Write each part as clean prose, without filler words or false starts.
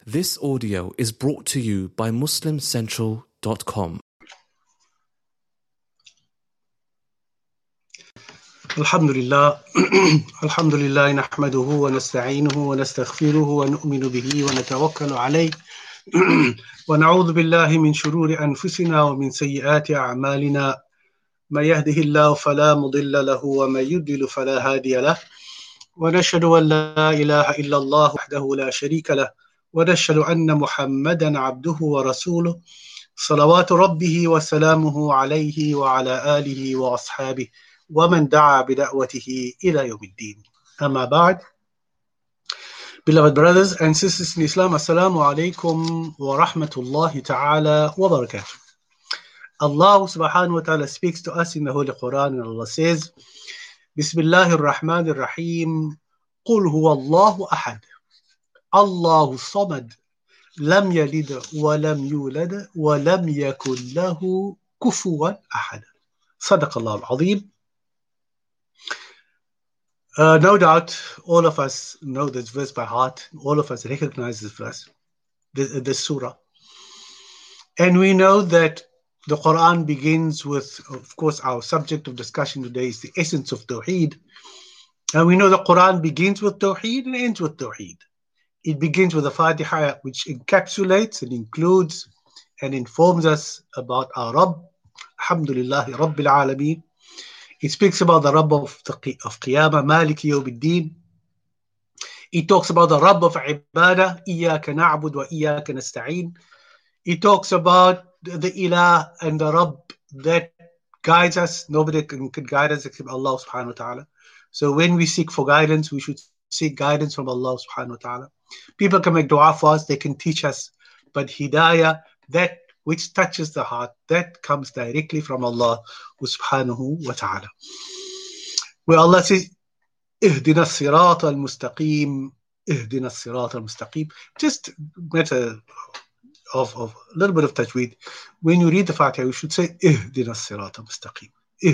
This audio is brought to you by MuslimCentral.com. الحمد لله الحمد لله نحمده ونستعينه ونستغفره ونؤمن به ونتوكل عليه ونعوذ بالله من شرور أنفسنا ومن سيئات أعمالنا من يهده الله فلا مضل له ومن يضلل فلا هادي له ونشهد أن لا إله إلا الله وحده لا شريك له ونشهد أن محمدا عبده ورسوله صلوات ربه وسلامه عليه وعلى آله وأصحابه ومن دعا بدعوته إلى يوم الدين. Amma ba'd. Beloved brothers and sisters in Islam, Assalamu alaikum wa rahmatullahi ta'ala wa barakatuh. Allah subhanahu wa ta'ala speaks to us in the Holy Quran, and Allah says, Bismillahir Rahmanir Rahim, Qul huwa Allahu ahad, Allahu samad, lam yalid wa lam yulad wa lam yakun lahu kufuwan ahad. Sadaqallahu al-Azim. No doubt, all of us know this verse by heart. All of us recognize this verse, this surah. And we know that the Quran begins with, of course, our subject of discussion today is the essence of Tawheed. And we know the Quran begins with Tawheed and ends with Tawheed. It begins with the Fatiha, which encapsulates and includes and informs us about our Rabb, Alhamdulillahi Rabbil Alameen. It speaks about the Rabb of Qiyamah, Maliki Yawmiddin. It talks about the Rabb of Ibadah, Iyaka na'bud wa iyaka nasta'een. It talks about the Ilah and the Rabb that guides us. Nobody can guide us except Allah subhanahu wa ta'ala. So when we seek for guidance, we should seek guidance from Allah subhanahu wa ta'ala. People can make dua for us, they can teach us. But hidayah, that which touches the heart, that comes directly from Allah subhanahu wa ta'ala. Where Allah says, Ihdina as-sirat al-mustaqim, Ihdina as-sirat al-mustaqim. Just matter of a little bit of tajweed. When you read the Fatiha, you should say, Ihdina as-sirat al-mustaqim.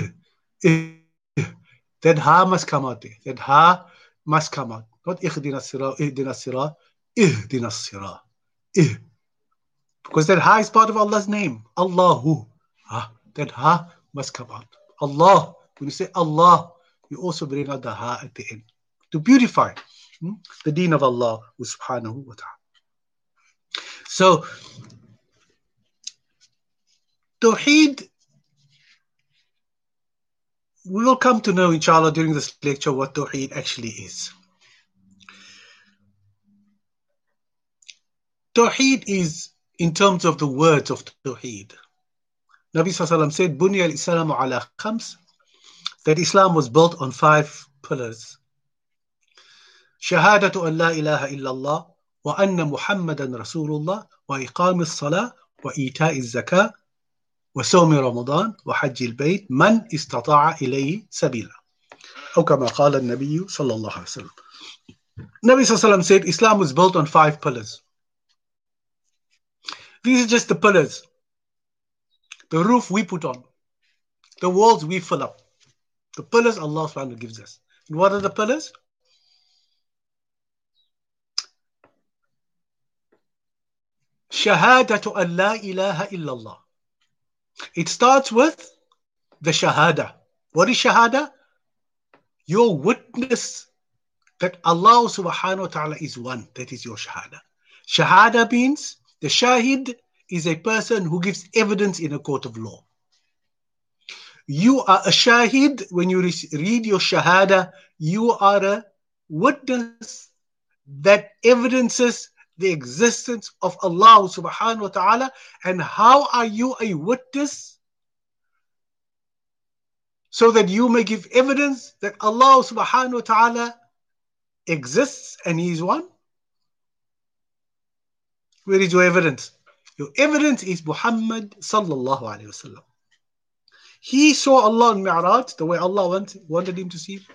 That ha must come out there. That ha must come out. Not Ihdina as-sirat, Ihdina as-sirat, Ihdina as-sirat. Because that ha is part of Allah's name. Allahu. That ha must come out. Allah. When you say Allah, you also bring out the ha at the end to beautify the deen of Allah subhanahu wa ta'ala. So, Tawheed, we will come to know, inshallah, during this lecture what Tawheed actually is. Tawheed is, in terms of the words of Tawheed, Nabi Sallallahu Alaihi Wasallam said, Bunya al-Islamu ala khams, that Islam was built on 5 pillars. Shahadatu an la ilaha illallah, wa anna Muhammadan Rasulullah, wa iqam as-salah, wa ita'i az-zakah, wa sawmi Ramadan, wa hajji al-bayt, man istata'a ilayhi sabila. Or kama qala al-Nabi Sallallahu Alaihi Wasallam. Nabi Sallallahu Alaihi Wasallam said, Islam was built on 5 pillars. These are just the pillars. The roof we put on. The walls we fill up. The pillars Allah subhanahu wa ta'ala gives us. And what are the pillars? Shahadatu an la ilaha illallah. It starts with the shahada. What is shahada? Your witness that Allah subhanahu wa ta'ala is one. That is your shahada. Shahada means the shahid is a person who gives evidence in a court of law. You are a shahid. When you read your shahada, you are a witness that evidences the existence of Allah subhanahu wa ta'ala. And how are you a witness? So that you may give evidence that Allah subhanahu wa ta'ala exists and He is one. Where is your evidence? Your evidence is Muhammad sallallahu alayhi wa sallam. He saw Allah in Mi'raj the way Allah wanted him to see him.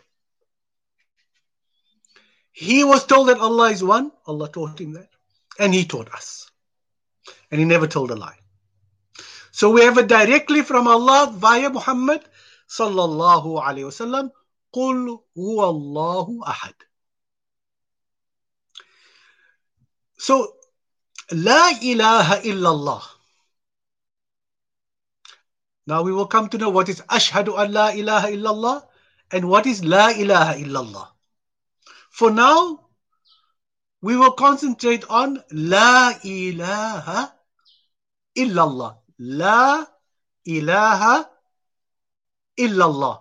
He was told that Allah is one. Allah taught him that. And He taught us. And He never told a lie. So we have it directly from Allah via Muhammad sallallahu alayhi wa sallam. Qul huwa Allahu ahad. So La ilaha illallah. Now we will come to know what is Ashhadu an la ilaha illallah and what is La ilaha illallah. For now, we will concentrate on La ilaha illallah. La ilaha illallah.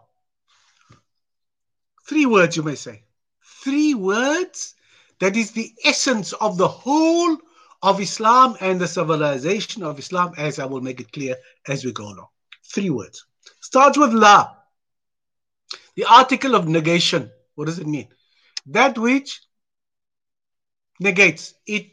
3 words you may say. 3 words that is the essence of the whole of Islam and the civilization of Islam, as I will make it clear as we go along. 3 words. Starts with La. The article of negation. What does it mean? That which negates. It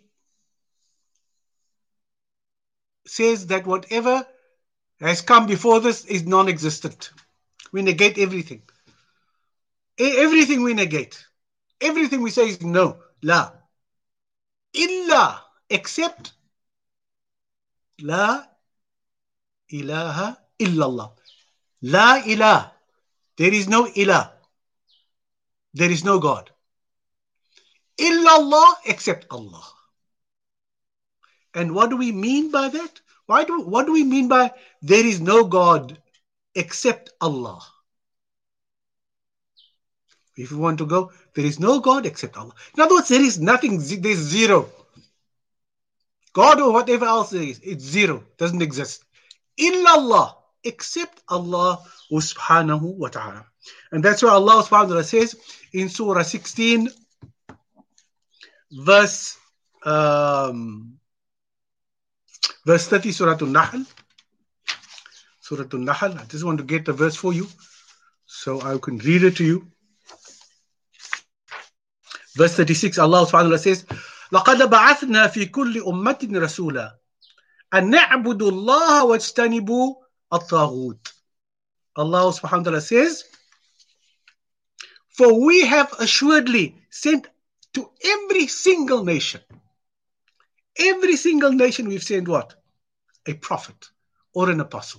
says that whatever has come before this is non-existent. We negate everything. Everything we negate. Everything we say is no. La. Illa. Except. La ilaha illallah. La ilah. There is no ilah. There is no God. Illallah, except Allah. And what do we mean by that? What do we mean by there is no God except Allah? If you want to go, there is no God except Allah. In other words, there is nothing, there's zero. God or whatever else there is, it's zero, doesn't exist. Illallah, except Allah subhanahu wa ta'ala. And that's why Allah subhanahu wa ta'ala says in Surah 16, verse 30, Surah Al-Nahl. Surah Al-Nahl. I just want to get the verse for you so I can read it to you. Verse 36, Allah subhanahu wa ta'ala says, لَقَدْ بَعَثْنَا فِي كُلِّ أُمَّةٍ رَسُولًا أَنْ نَعْبُدُوا اللَّهَ وَاجْتَنِبُوا الطَّاغُوتَ. Allah subhanahu wa ta'ala says, for we have assuredly sent to every single nation. Every single nation we've sent what? A prophet or an apostle.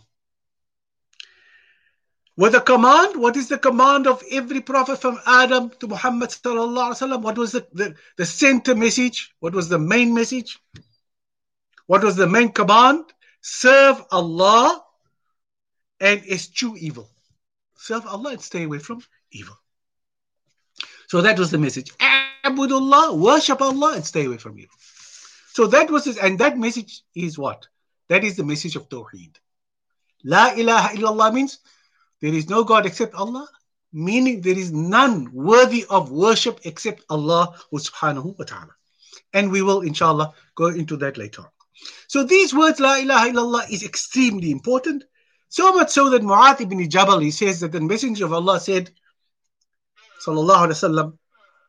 With a command, what is the command of every prophet from Adam to Muhammad sallallahu alaihi wasallam? What was the center message? What was the main message? What was the main command? Serve Allah and eschew evil. Serve Allah and stay away from evil. So that was the message. Abudullah, worship Allah and stay away from evil. So that was it, and that message is what? That is the message of Tawheed. La ilaha illallah means there is no God except Allah, meaning there is none worthy of worship except Allah subhanahu wa ta'ala. And we will, inshallah, go into that later on. So these words, La ilaha illallah, is extremely important. So much so that Mu'adh ibn Jabal, he says that the Messenger of Allah said, sallallahu alayhi wa sallam,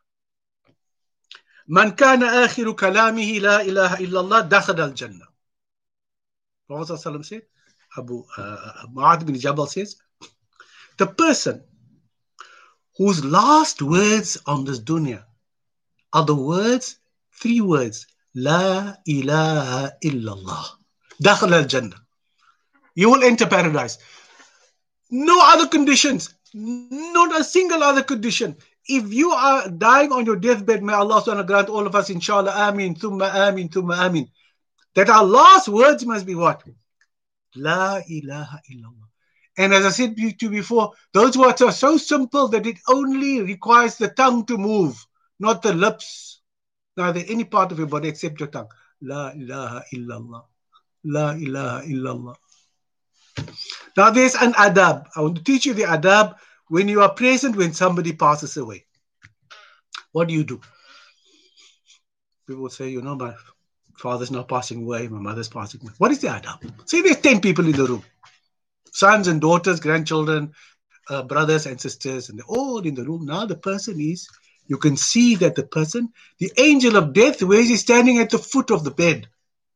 Man kana akhiru kalamihi la ilaha illallah dakhal al-jannah. Prophet sallallahu said, Mu'adh ibn Jabal says, the person whose last words on this dunya are the words, 3 words, La ilaha illallah, dakhal al-jannah. You will enter paradise. No other conditions. Not a single other condition. If you are dying on your deathbed, may Allah subhanahu grant all of us, inshallah, ameen, thumma ameen, thumma ameen, that our last words must be what? La ilaha illallah. And as I said to you before, those words are so simple that it only requires the tongue to move, not the lips, neither any part of your body except your tongue. La ilaha illallah. La ilaha illallah. Now there's an adab. I want to teach you the adab when you are present when somebody passes away. What do? People say, you know, my father's not passing away, my mother's passing away. What is the adab? Say there's 10 people in the room. Sons and daughters, grandchildren, brothers and sisters, and they're all in the room. Now the person is, you can see that the person, the angel of death, where is he standing at the foot of the bed?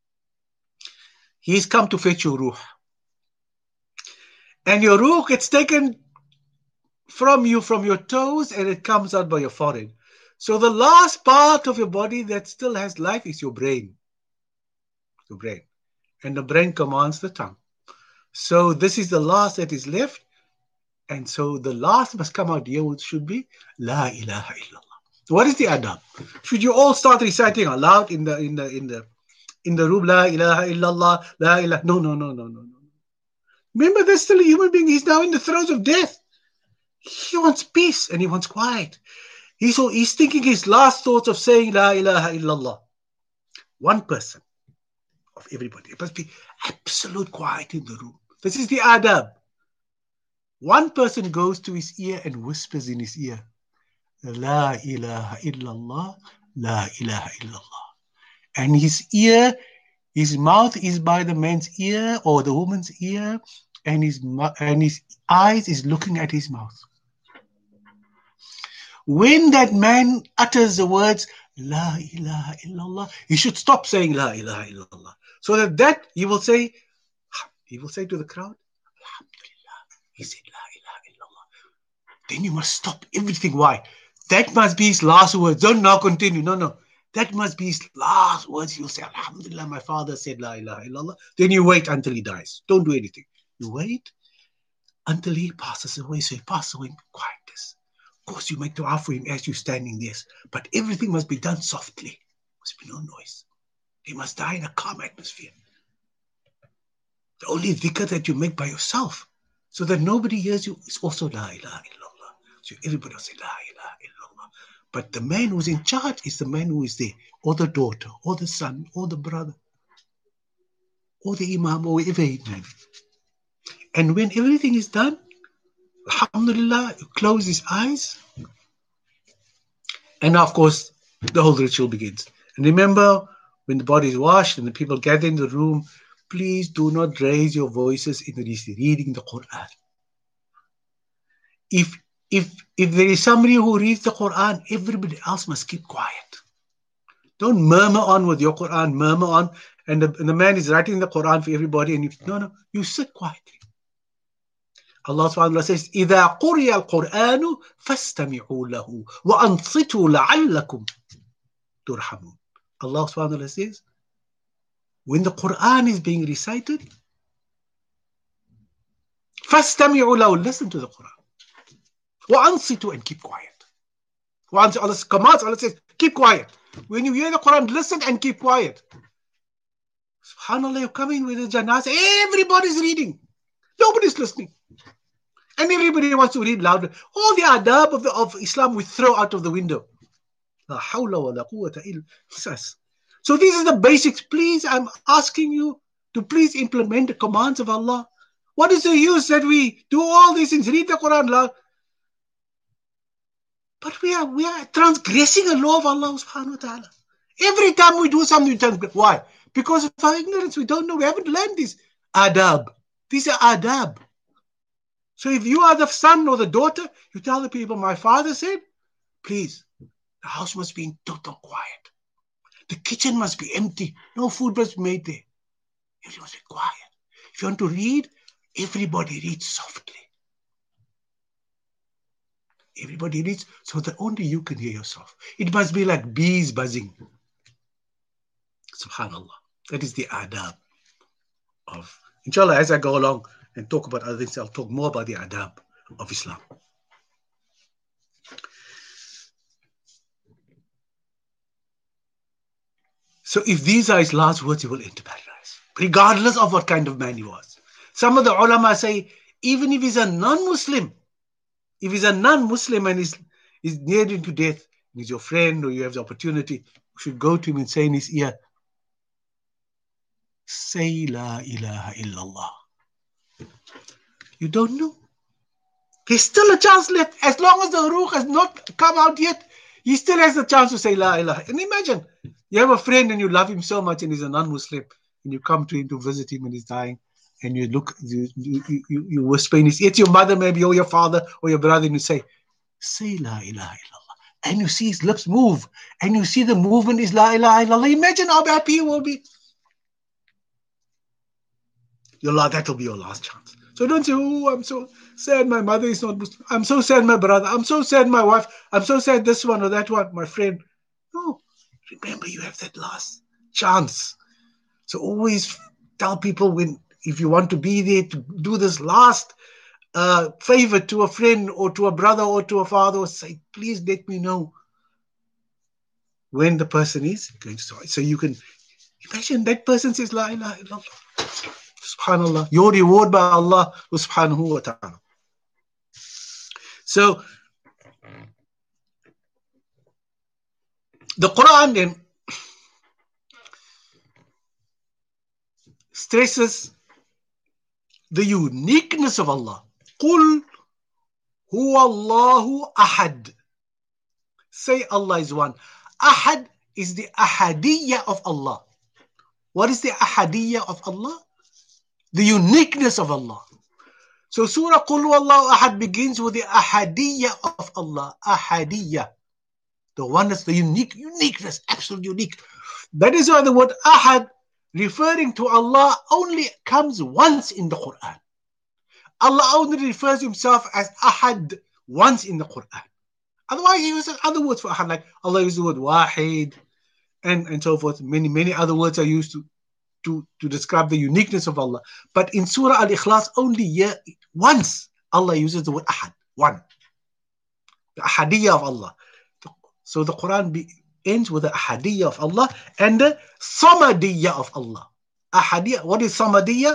He's come to fetch your ruh. And your ruh gets taken from you, from your toes, and it comes out by your forehead. So the last part of your body that still has life is your brain. Your brain. And the brain commands the tongue. So this is the last that is left. And so the last must come out here, which should be La ilaha illallah. What is the adab? Should you all start reciting aloud in the in the room, La ilaha illallah, La ilaha. No. Remember, there's still a human being. He's now in the throes of death. He wants peace and he wants quiet. He's thinking his last thoughts of saying La ilaha illallah. One person of everybody. It must be absolute quiet in the room. This is the adab. One person goes to his ear and whispers in his ear, La ilaha illallah, La ilaha illallah. And his ear, his mouth is by the man's ear or the woman's ear, and his eyes is looking at his mouth. When that man utters the words, La ilaha illallah, he should stop saying La ilaha illallah. So that he will say to the crowd, Alhamdulillah, he said La ilaha illallah. Then you must stop everything. Why? That must be his last words. Don't now continue. No. That must be his last words. You'll say, Alhamdulillah, my father said La ilaha illallah. Then you wait until he dies. Don't do anything. You wait until he passes away. So he passes away in quietness. Of course, you make dua for him as you're standing there. But everything must be done softly. There must be no noise. He must die in a calm atmosphere. The only dhikr that you make by yourself, so that nobody hears you, is also La ilaha illallah. So everybody will say La ilaha illallah. But the man who's in charge is the man who is there, or the daughter, or the son, or the brother, or the imam, or whoever it may be. And when everything is done, Alhamdulillah, you close his eyes. And of course, the whole ritual begins. And remember, when the body is washed and the people gather in the room, please do not raise your voices in reading the Quran. If there is somebody who reads the Quran, everybody else must keep quiet. Don't murmur on with your Quran, murmur on, and the man is writing the Quran for everybody, and you sit quietly. Allah subhanahu wa ta'ala says, إِذَا قُرِيَ الْقُرْآنُ فَاسْتَمِعُوا لَهُ وَأَنصِتُوا لَعَلَّكُمْ تُرْحَمُونَ. Allah subhanahu wa ta'ala says, when the Quran is being recited, فَاسْتَمِعُوا لَهُ, listen to the Quran. وَأَنصِتُوا, and keep quiet. Allah commands, Allah says, keep quiet. When you hear the Quran, listen and keep quiet. SubhanAllah, you come in with a janazah, everybody's reading. Nobody's listening. And everybody wants to read louder. All the adab of Islam we throw out of the window. La hawla wa la quwwata illa billah. So these are the basics. Please, I'm asking you to please implement the commands of Allah. What is the use that we do all these things? Read the Quran loud. But we are transgressing the law of Allah subhanahu wa ta'ala. Every time we do something, we transgress. Why? Because of our ignorance. We don't know. We haven't learned this adab. These are adab. So if you are the son or the daughter, you tell the people, my father said, please, the house must be in total quiet. The kitchen must be empty. No food must be made there. Everyone must be quiet. If you want to read, everybody reads softly. Everybody reads so that only you can hear yourself. It must be like bees buzzing. Subhanallah. That is the adab of, inshallah, as I go along and talk about other things, I'll talk more about the adab of Islam. So if these are his last words, he will enter paradise, regardless of what kind of man he was. Some of the ulama say, even if he's a non-Muslim, and is near to death, he's your friend, or you have the opportunity, you should go to him and say in his ear, say La ilaha illallah. You don't know. There's still a chance left. As long as the ruh has not come out yet, he still has the chance to say La ilaha. And imagine, you have a friend and you love him so much and he's a non-Muslim, and you come to him to visit him and he's dying, and you look, you whisper in his ear, it's your mother maybe, or your father, or your brother, and you say La ilaha illallah. And you see his lips move, and you see the movement is La ilaha illallah. Imagine how happy he will be. That will be your last chance. So don't say, oh, I'm so sad my mother is not Muslim. I'm so sad my brother. I'm so sad my wife. I'm so sad this one or that one, my friend. No. Remember, you have that last chance. So always tell people, if you want to be there to do this last favor to a friend or to a brother or to a father, say, please let me know when the person is going to start. So you can Imagine that person says, La ilaha illallah. Subhanallah. Your reward by Allah subhanahu wa ta'ala. So, the Quran then stresses the uniqueness of Allah. Qul huwa Allahu ahad. Say Allah is one. Ahad is the ahadiyya of Allah. What is the ahadiyya of Allah? The uniqueness of Allah. So Surah Qul huwa Allahu ahad begins with the ahadiyya of Allah. Ahadiyya. The oneness, the uniqueness, absolute unique. That is why the word ahad referring to Allah only comes once in the Quran. Allah only refers to himself as ahad once in the Quran. Otherwise, he uses other words for ahad, like Allah uses the word wahid and so forth. Many other words are used to describe the uniqueness of Allah. But in Surah Al-Ikhlas, only once Allah uses the word ahad, one. The ahadiyya of Allah. So the Quran ends with the ahadiyya of Allah and the samadiyya of Allah. Ahadiyya, what is samadiyya?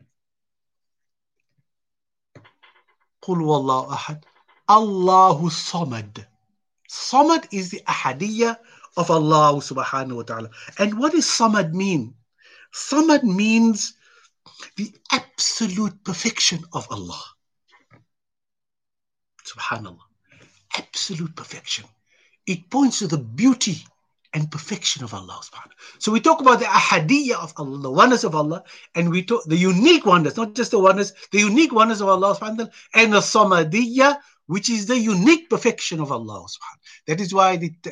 Qul wallahu ahad. Allahu samad. Samad is the ahadiyya of Allah subhanahu wa ta'ala. And what does samad mean? Samad means the absolute perfection of Allah. Subhanallah. Absolute perfection. It points to the beauty and perfection of Allah subhanahu. So we talk about the ahadiyya of Allah, the oneness of Allah, and we talk the unique oneness, not just the oneness, the unique oneness of Allah subhanahu, and the samadiyya, which is the unique perfection of Allah subhanahu. That is why the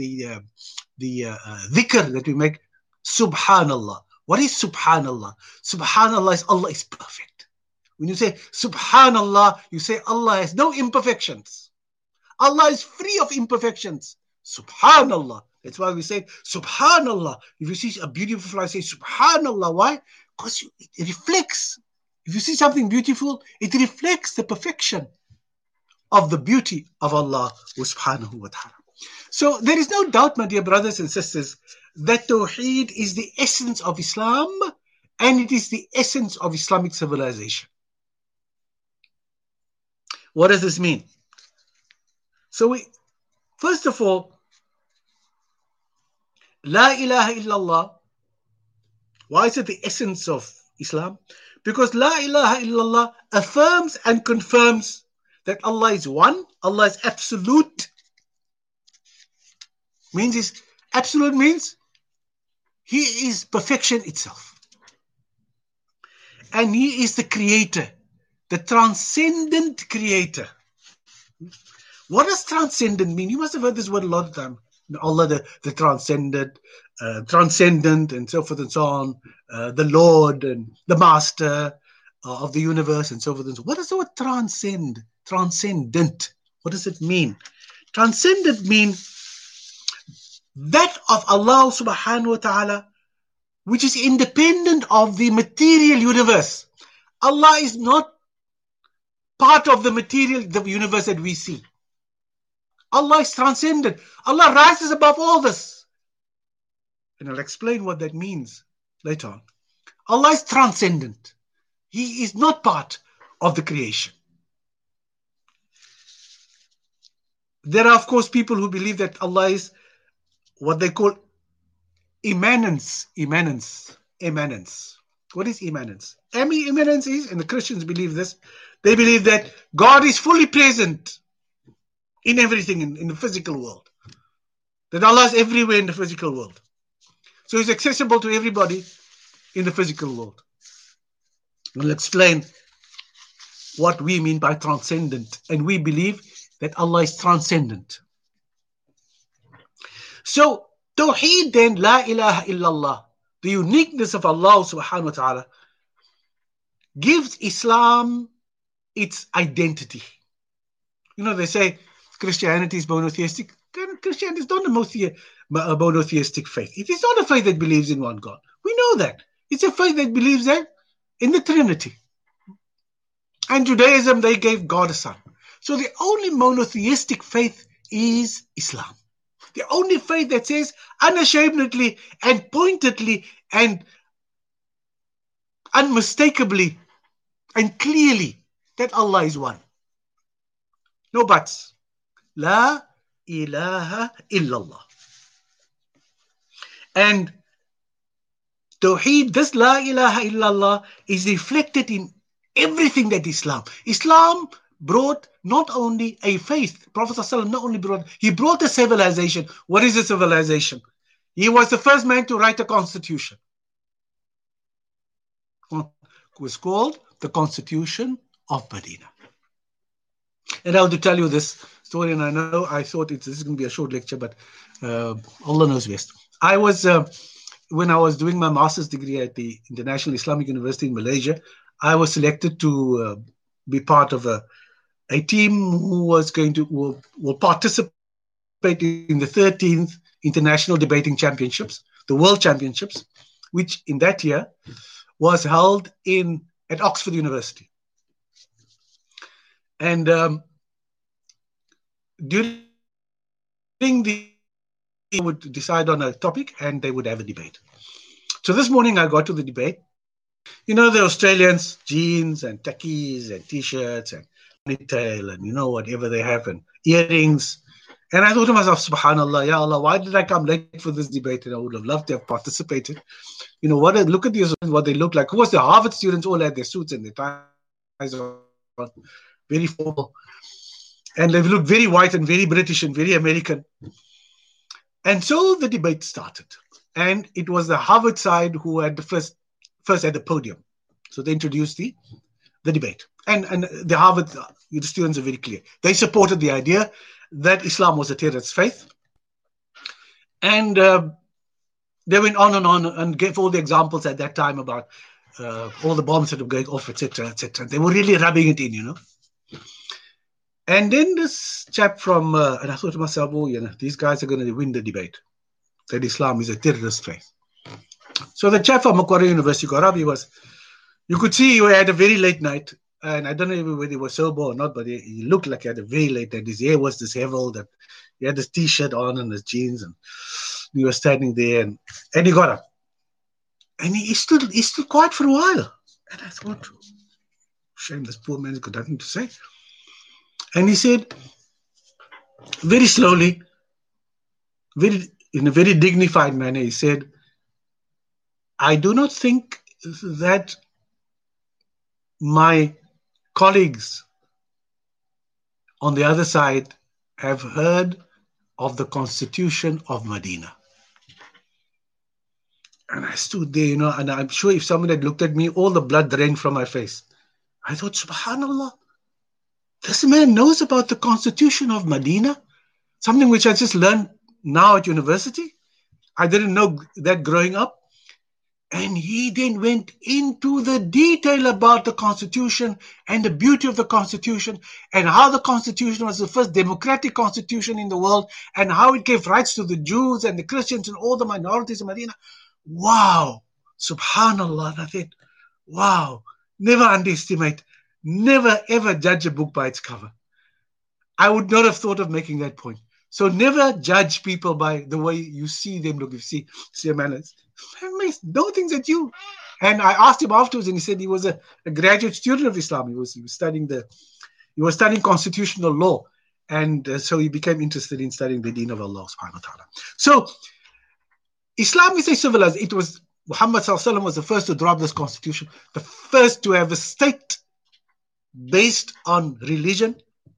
dhikr that we make, subhanallah. What is subhanallah? Subhanallah is Allah is perfect. When you say subhanallah, you say Allah has no imperfections. Allah is free of imperfections. Subhanallah. That's why we say subhanallah. If you see a beautiful flower, say subhanallah. Why? Because it reflects. If you see something beautiful, it reflects the perfection of the beauty of Allah subhanahu wa ta'ala. So there is no doubt, my dear brothers and sisters, that Tawheed is the essence of Islam and it is the essence of Islamic civilization. What does this mean? So first of all, La ilaha illallah. Why is it the essence of Islam? Because La ilaha illallah affirms and confirms that Allah is one, Allah is absolute. Absolute means He is perfection itself. And He is the creator, the transcendent creator. What does transcendent mean? You must have heard this word a lot of times. Allah, the transcendent, and so forth and so on, the Lord and the Master of the universe and so forth and so on. What does the word transcendent? What does it mean? Transcendent means that of Allah subhanahu wa ta'ala, which is independent of the material universe. Allah is not part of the material, the universe that we see. Allah is transcendent. Allah rises above all this. And I'll explain what that means later on. Allah is transcendent. He is not part of the creation. There are, of course, people who believe that Allah is what they call immanence. What is immanence? Immanence is, and the Christians believe this, they believe that God is fully present in everything in the physical world. That Allah is everywhere in the physical world. So He's accessible to everybody in the physical world. We'll explain what we mean by transcendent. And we believe that Allah is transcendent. So Tawheed then, La ilaha illallah, the uniqueness of Allah subhanahu wa ta'ala, gives Islam its identity. You know, they say Christianity is monotheistic. Christianity is not a monotheistic faith. It is not a faith that believes in one God. We know that. It's a faith that believes in the Trinity. And Judaism, they gave God a son. So the only monotheistic faith is Islam. The only faith that says unashamedly and pointedly and unmistakably and clearly that Allah is one. No buts. La ilaha illallah. And Tawheed, this La ilaha illallah, is reflected in everything that Islam brought not only a faith. Prophet ﷺ not only brought, he brought a civilization. What is a civilization? He was the first man to write a constitution. It was called the Constitution of Medina. And I want to tell you this story, and I thought this is going to be a short lecture, but Allah knows best. When I was doing my master's degree at the International Islamic University in Malaysia, I was selected to be part of a team who was going to will participate in the 13th International Debating Championships, the World Championships, which in that year was held at Oxford University. And during they would decide on a topic and they would have a debate. So this morning I got to the debate. You know, the Australians, jeans and tackies and t-shirts and ponytail and whatever they have and earrings. And I thought to myself, subhanallah, ya Allah, why did I come late for this debate? And I would have loved to have participated. Look at these, what they look like. Of course, the Harvard students all had their suits and their ties on, very formal. And they look very white and very British and very American. And so the debate started. And it was the Harvard side who had the first at the podium. So they introduced the debate. And the Harvard the students are very clear. They supported the idea that Islam was a terrorist faith. And they went on and gave all the examples at that time about all the bombs that were going off, etc., etc. They were really rubbing it in, And then this chap from, and I thought to myself, these guys are going to win the debate, that Islam is a terrorist faith. So the chap from Macquarie University got up. You could see he had a very late night. And I don't know whether he was sober or not, but he looked like he had a very late night. His hair was disheveled, and he had this t-shirt on and his jeans, and he was standing there, and he got up. And he stood quiet for a while. And I thought, shame, this poor man's got nothing to say. And he said, very slowly, in a very dignified manner, he said, I do not think that my colleagues on the other side have heard of the Constitution of Medina. And I stood there, and I'm sure if someone had looked at me, all the blood drained from my face. I thought, subhanallah, this man knows about the Constitution of Medina, something which I just learned now at university. I didn't know that growing up. And he then went into the detail about the Constitution and the beauty of the Constitution and how the Constitution was the first democratic constitution in the world and how it gave rights to the Jews and the Christians and all the minorities in Medina. Wow, subhanallah. And I thought, wow, never underestimate, never ever judge a book by its cover. I would not have thought of making that point. So never judge people by the way you see them look. If you see a man, no things at you. And I asked him afterwards, and he said he was a graduate student of Islam. He was studying constitutional law, and so he became interested in studying the Deen of Allah subhanahu wa ta'ala. So Islam is a civilization. It was Muhammad sallallahu alaihi wasallam was the first to draw up this constitution, the first to have a state based on religion,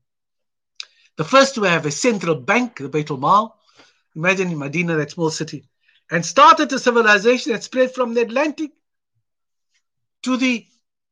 the first to have a central bank, the Bayt al-Mal. Imagine in Medina, that small city, and started a civilization that spread from the Atlantic to the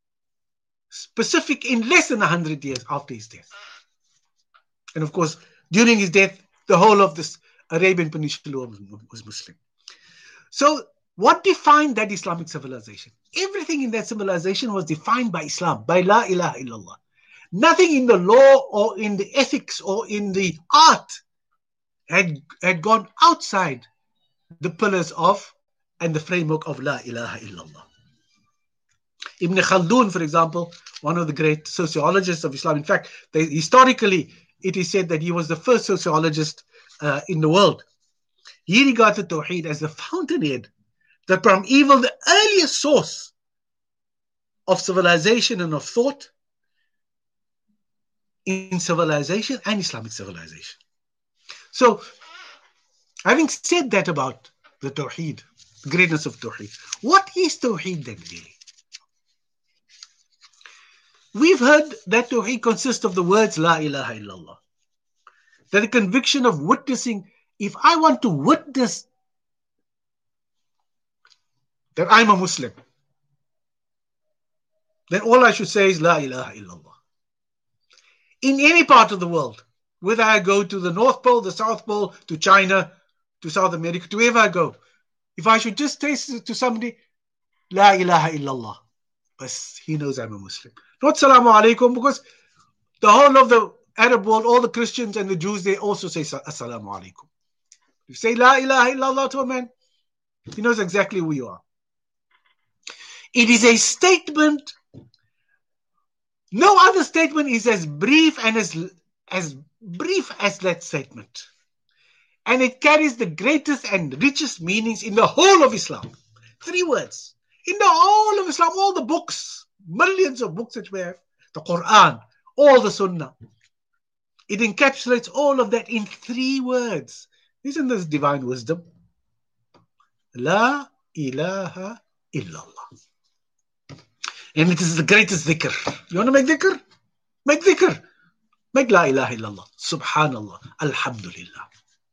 Pacific in less than 100 years after his death. And of course, during his death, the whole of this Arabian Peninsula was Muslim. So what defined that Islamic civilization? Everything in that civilization was defined by Islam, by La ilaha illallah. Nothing in the law or in the ethics or in the art had gone outside the pillars of and the framework of La ilaha illallah. Ibn Khaldun, for example, one of the great sociologists of Islam. In fact, historically, it is said that he was the first sociologist in the world. He regarded Tawheed as the fountainhead The primeval, the earliest source of civilization and of thought in civilization and Islamic civilization. So, having said that about the Tawheed, the greatness of Tawheed, what is Tawheed then really? We've heard that Tawheed consists of the words La ilaha illallah. That the conviction of witnessing, if I want to witness that I'm a Muslim, then all I should say is La ilaha illallah. In any part of the world, whether I go to the North Pole, the South Pole, to China, to South America, to wherever I go, if I should just say to somebody, La ilaha illallah, but he knows I'm a Muslim. Not Salamu Alaikum, because the whole of the Arab world, all the Christians and the Jews, they also say Assalamu Alaikum. You say La ilaha illallah to a man, he knows exactly who you are. It is a statement. No other statement is as brief and as brief as that statement. And it carries the greatest and richest meanings in the whole of Islam. 3 words. In the whole of Islam, all the books, millions of books that we have, the Quran, all the Sunnah, it encapsulates all of that in 3 words. Isn't this divine wisdom? La ilaha illallah. And it is the greatest dhikr. You want to make dhikr? Make dhikr. Make La ilaha illallah. Subhanallah. Alhamdulillah.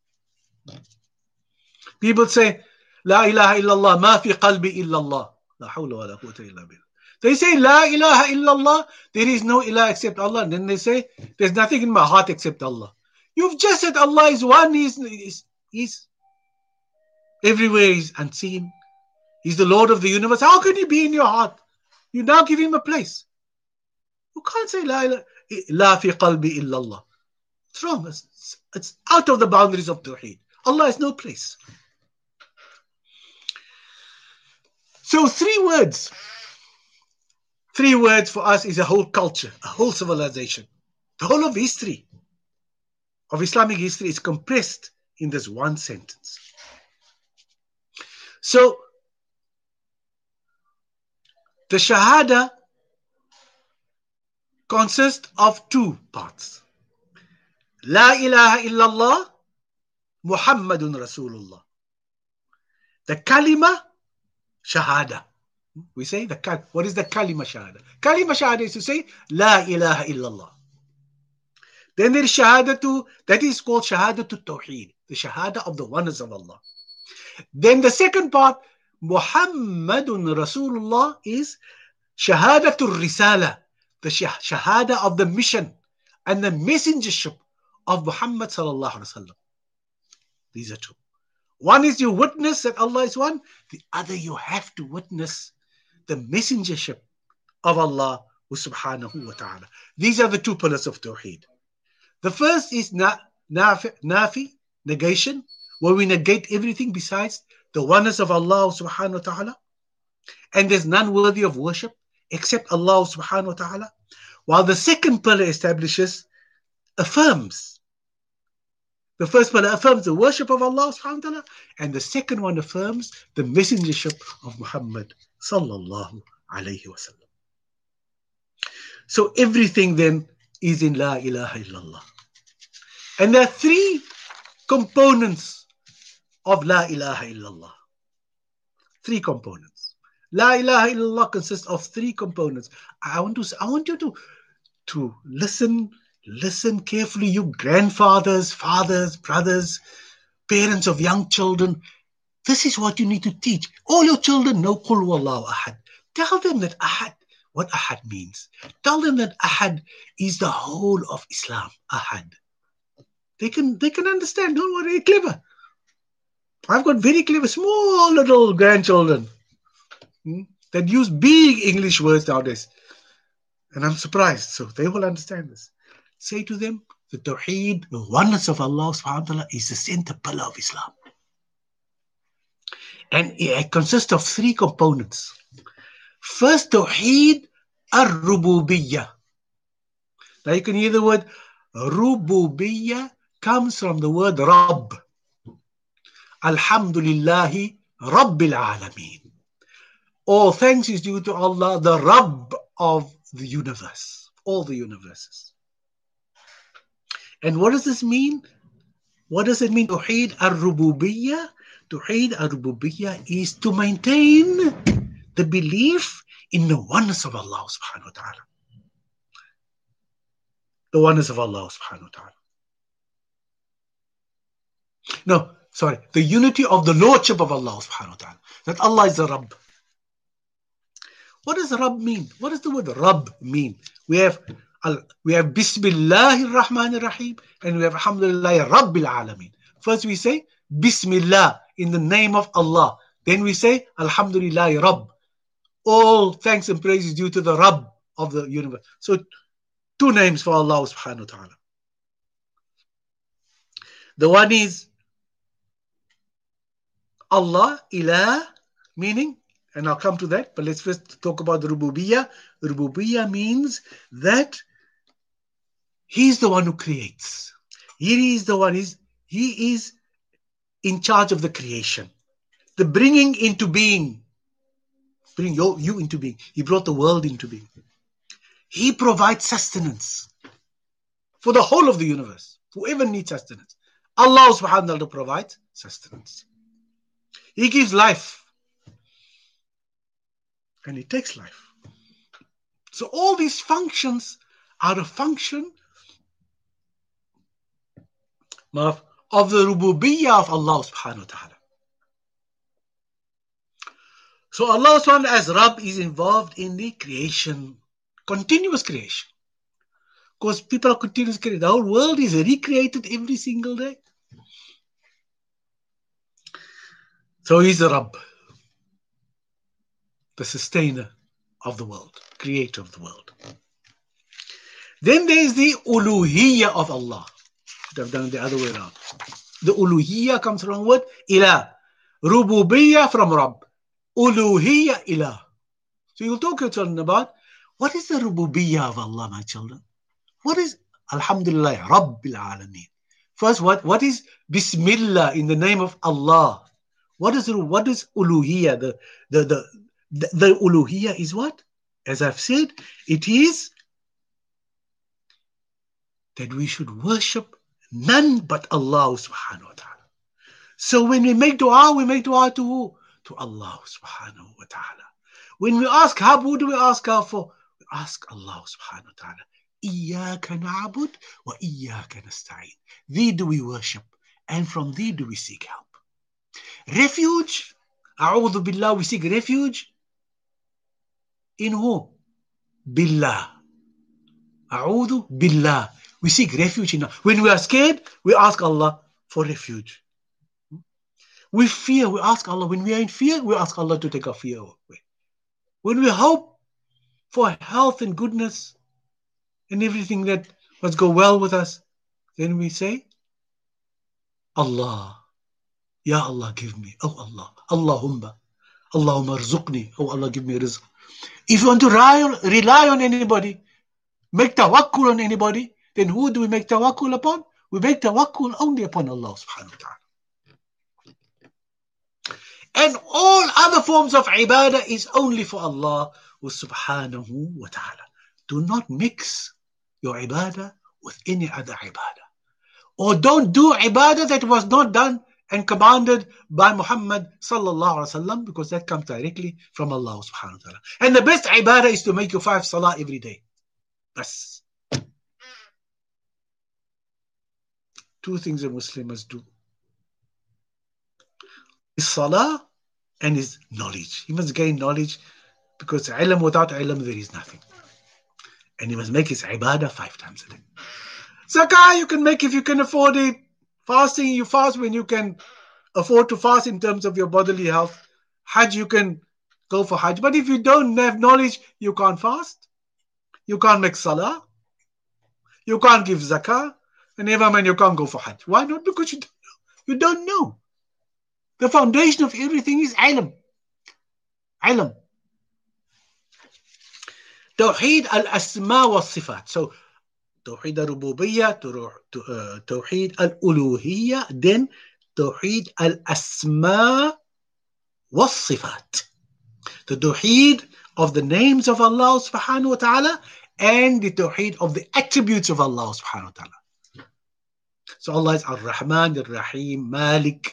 People say, La ilaha illallah, ma fi qalbi illallah. La hawla wa la quwwata illa billah. They say, La ilaha illallah, there is no ilah except Allah. And then they say, there's nothing in my heart except Allah. You've just said Allah is one, He's everywhere, He's unseen. He's the Lord of the universe. How can He be in your heart? You now give Him a place. You can't say La fi qalbi illallah. It's wrong. It's out of the boundaries of Tawheed. Allah has no place. So 3 words. 3 words for us is a whole culture, a whole civilization. The whole of history, of Islamic history, is compressed in this one sentence. So, the Shahada consists of 2 parts. La ilaha illallah, Muhammadun Rasulullah. The Kalima Shahada. We say, what is the Kalima Shahada? Kalima Shahada is to say, La ilaha illallah. Then there is Shahadatu, that is called Shahadatu Tawheed, the Shahada of the oneness of Allah. Then the second part, Muhammadun Rasulullah, is Shahadatul Risala, the Shahada of the mission and the messengership of Muhammad sallallahu alaihi wasallam. These are 2. One is you witness that Allah is one. The other, you have to witness the messengership of Allah subhanahu wa ta'ala. These are the 2 pillars of Tawheed. The first is nafi, negation, where we negate everything besides the oneness of Allah subhanahu wa ta'ala. And there's none worthy of worship except Allah subhanahu wa ta'ala. While the second pillar affirms. The first pillar affirms the worship of Allah subhanahu wa ta'ala, and the second one affirms the messengership of Muhammad sallallahu alayhi wa sallam. So everything then is in La ilaha illallah. And there are 3 components of La ilaha illallah. 3 components. La ilaha illallah consists of 3 components. I want you to listen carefully, you grandfathers, fathers, brothers, parents of young children. This is what you need to teach. All your children know Qul Huwallahu Ahad. Tell them that Ahad, what Ahad means. Tell them that Ahad is the whole of Islam. Ahad. They can understand. Don't worry, they're clever. I've got very clever, small little grandchildren that use big English words nowadays. And I'm surprised. So they will understand this. Say to them, the Tawheed, the oneness of Allah subhanahu wa ta'ala, is the center pillar of Islam. And it consists of 3 components. First, Tawheed ar-Rububiyyah. Now you can hear the word Rububiyyah comes from the word Rabb. Alhamdulillahi Rabbil Alameen. All thanks is due to Allah, the Rabb of the universe, all the universes. And what does this mean? What does it mean? Tawheed al-Rububiyyah. Tawheed al-Rububiyyah is to maintain the belief in the oneness of Allah subhanahu wa ta'ala. The oneness of Allah subhanahu wa ta'ala. No, sorry. The unity of the Lordship of Allah subhanahu wa ta'ala. That Allah is the Rabb. What does Rabb mean? What does the word Rabb mean? We have Bismillahir Rahmanir Rahim and we have Alhamdulillah Rabbil Alameen. First we say Bismillah, in the name of Allah. Then we say Alhamdulillah Rabb. All thanks and praise is due to the Rabb of the universe. So two names for Allah subhanahu wa ta'ala. The one is Allah, Ilah, meaning, and I'll come to that, but let's first talk about the Rububiyyah. Rububiyyah means that He's the one who creates. He is the one, He is in charge of the creation. The bringing into being. Bring you into being. He brought the world into being. He provides sustenance for the whole of the universe. Whoever needs sustenance. Allah subhanahu wa ta'ala provides sustenance. He gives life. And He takes life. So all these functions are a function of the rububiyyah of Allah subhanahu wa ta'ala. So Allah subhanahu wa ta'ala as Rabb is involved in the creation, continuous creation. Because people are continuously creating. The whole world is recreated every single day. So He's the Rabb, the sustainer of the world, creator of the world. Then there is the uluhiyyah of Allah. I've done it the other way around. The uluhiyyah comes from what? Ilah. Rububiyyah from Rabb. Uluhiyyah ilah. So you'll talk to your children about what is the rububiyyah of Allah, my children? What is Alhamdulillah Rabbil Alameen? First, what is Bismillah, in the name of Allah? What is uluhiyyah? The uluhiyyah is what? As I've said, it is that we should worship none but Allah subhanahu wa ta'ala. So when we make dua to who? To Allah subhanahu wa ta'ala. When we ask help, who do we ask help for? We ask Allah subhanahu wa ta'ala. Iyaka na'bud wa iyaka nasta'in. Thee do we worship, and from Thee do we seek help. Refuge, a'udhu billah, we seek refuge in who? Billah. A'udhu billah. We seek refuge in Allah. When we are scared, we ask Allah for refuge. We fear, we ask Allah. When we are in fear, we ask Allah to take our fear away. When we hope for health and goodness and everything that must go well with us, then we say, Allah, Ya Allah, give me. Oh Allah, Allahumma arzuqni. Oh Allah, give me rizq. If you want to rely on anybody, make tawakkul on anybody, then who do we make tawakkul upon? We make tawakkul only upon Allah subhanahu wa ta'ala. And all other forms of ibadah is only for Allah subhanahu wa ta'ala. Do not mix your ibadah with any other ibadah. Or don't do ibadah that was not done and commanded by Muhammad sallallahu alaihi wasallam, because that comes directly from Allah subhanahu wa ta'ala. And the best ibadah is to make your 5 salah every day. That's 2 things a Muslim must do. His salah and his knowledge. He must gain knowledge, because ilm, without ilm there is nothing. And he must make his ibadah 5 times a day. Zakah you can make if you can afford it. Fasting, you fast when you can afford to fast in terms of your bodily health. Hajj, you can go for Hajj. But if you don't have knowledge, you can't fast. You can't make salah. You can't give zakah. And never mind, you can't go for Hajj. Why not? Because you don't know. You don't know. The foundation of everything is ilm. Ilm. Tawheed al-asma wa sifat. So, Tawheed al-rububiyyah, Tawheed al-uluhiyyah, then Tawheed al-asma was-sifat. The tawheed of the names of Allah subhanahu wa ta'ala and the tawheed of the attributes of Allah subhanahu wa ta'ala. So Allah is Ar-Rahman, Ar-Rahim, Malik,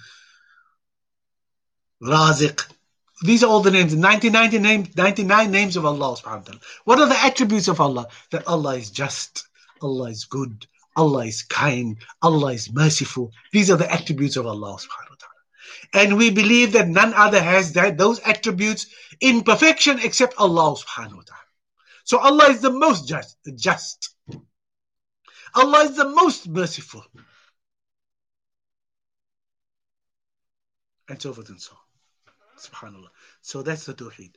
Raziq. These are all the names, 99 names of Allah subhanahu wa ta'ala. What are the attributes of Allah? That Allah is just, Allah is good, Allah is kind, Allah is merciful. These are the attributes of Allah subhanahu wa ta'ala. And we believe that none other has those attributes in perfection except Allah subhanahu wa ta'ala. So Allah is the most just. Allah is the most merciful. And so forth and so on. Subhanallah. So that's the Tawheed.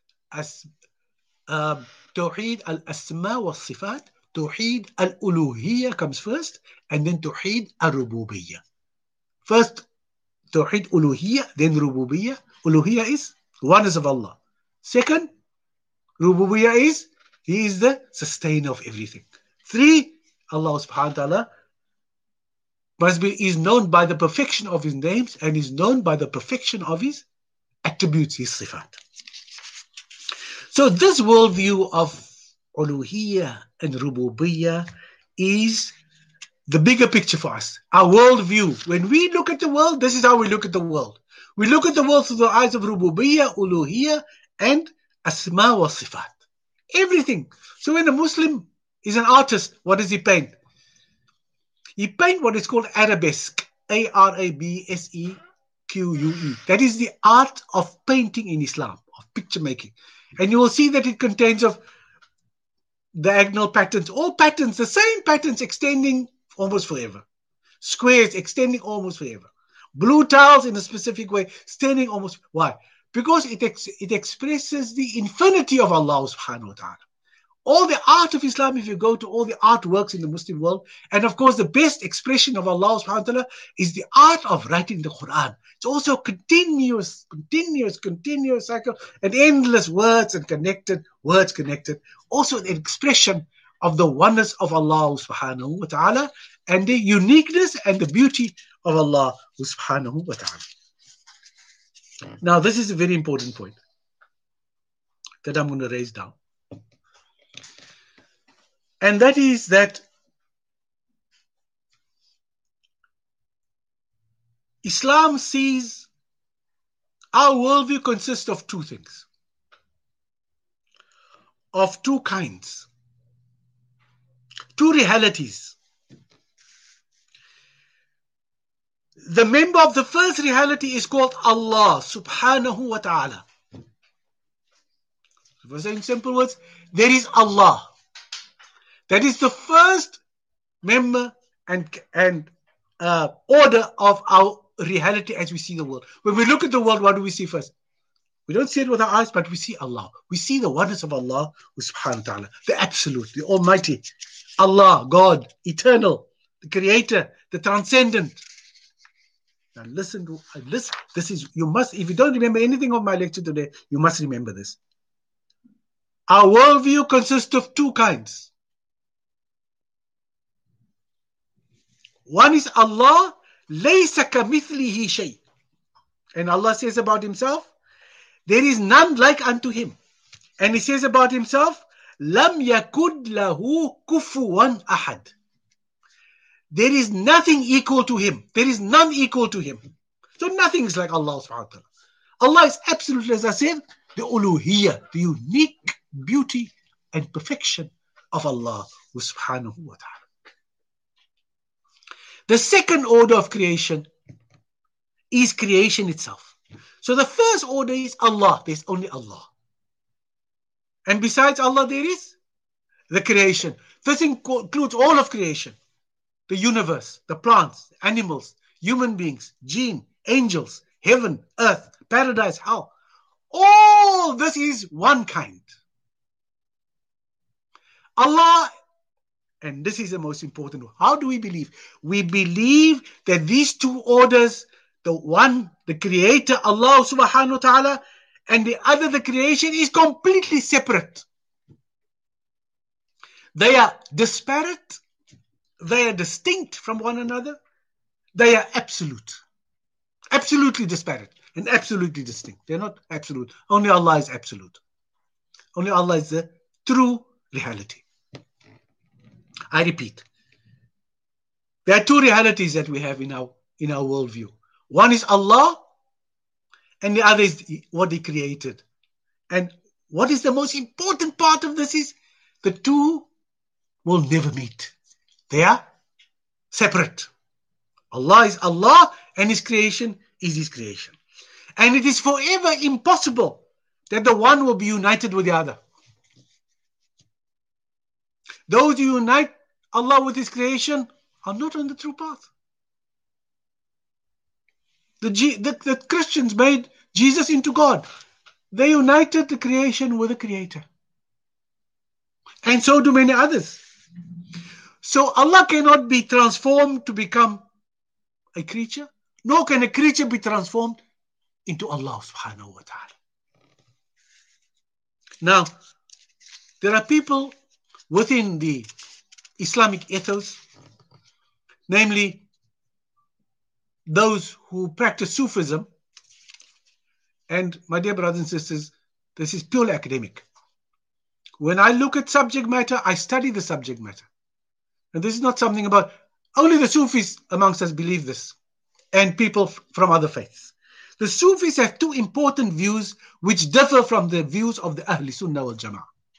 Tawheed al-Asma wa Sifat. Tawheed al-Uluhiyya comes first, and then Tawheed al-Rububiyyah. First, Tawheed Uluhiyya, then Rububiyyah. Uluhiyya is oneness of Allah. Second, Rububiyyah is He is the sustainer of everything. 3, Allah subhanahu wa ta'ala is known by the perfection of His names and is known by the perfection of His attributes, His sifat. So this worldview of Uluhiyya and Rububiyyah is the bigger picture for us. Our worldview. When we look at the world, this is how we look at the world. We look at the world through the eyes of Rububiyyah, Uluhiyya, and Asma wa Sifat. Everything. So when a Muslim is an artist, what does he paint? He paints what is called arabesque. Arabseque. That is the art of painting in Islam, of picture making. And you will see that it contains of diagonal patterns, all patterns, the same patterns extending almost forever. Squares extending almost forever. Blue tiles in a specific way, extending almost. Why? Because it expresses the infinity of Allah subhanahu wa ta'ala. All the art of Islam, if you go to all the artworks in the Muslim world, and of course the best expression of Allah subhanahu wa ta'ala is the art of writing the Quran. It's also continuous cycle, and endless words and connected. Also the expression of the oneness of Allah subhanahu wa ta'ala and the uniqueness and the beauty of Allah subhanahu wa ta'ala. Now this is a very important point that I'm going to raise down. And that is that Islam sees our worldview consists of two things, of two kinds, two realities. The member of the first reality is called Allah subhanahu wa ta'ala. In simple words, there is Allah. That is the first member and order of our reality as we see the world. When we look at the world, what do we see first? We don't see it with our eyes, but we see Allah. We see the oneness of Allah subhanahu wa ta'ala, the absolute, the almighty, Allah, God, eternal, the creator, the transcendent. Now listen. This is, you must, if you don't remember anything of my lecture today, you must remember this. Our worldview consists of two kinds. One is Allah, laysa kamithlihi shay. And Allah says about Himself, there is none like unto Him. And He says about Himself, lam yakud lahu kufuwan ahad. There is nothing equal to Him. There is none equal to Him. So nothing is like Allah subhanahu wa ta'ala. Allah is absolutely, as I said, the uluhiyya, the unique beauty and perfection of Allah subhanahu wa ta'ala. The second order of creation is creation itself. So the first order is Allah. There's only Allah. And besides Allah, there is the creation. This includes all of creation. The universe, the plants, animals, human beings, jinn, angels, heaven, earth, paradise, hell. All this is one kind. Allah. And this is the most important one. How do we believe? We believe that these two orders, the one, the creator, Allah subhanahu wa ta'ala, and the other, the creation, is completely separate. They are disparate. They are distinct from one another. They are absolute. Absolutely disparate. and absolutely distinct. They're not absolute. Only Allah is absolute. Only Allah is the true reality. I repeat, there are two realities that we have in our worldview. One is Allah, and the other is what He created. And what is the most important part of this is the two will never meet. They are separate. Allah is Allah, and His creation is His creation. And it is forever impossible that the one will be united with the other. Those who unite Allah with His creation are not on the true path. The Christians made Jesus into God. They united the creation with the Creator. And so do many others. So Allah cannot be transformed to become a creature, nor can a creature be transformed into Allah subhanahu wa ta'ala. Now, there are people within the Islamic ethos, namely those who practice Sufism. And my dear brothers and sisters, this is purely academic. When I look at subject matter, I study the subject matter. And this is not something about, only the Sufis amongst us believe this, and people from other faiths. The Sufis have two important views which differ from the views of the Ahli Sunnah wal Jama'ah.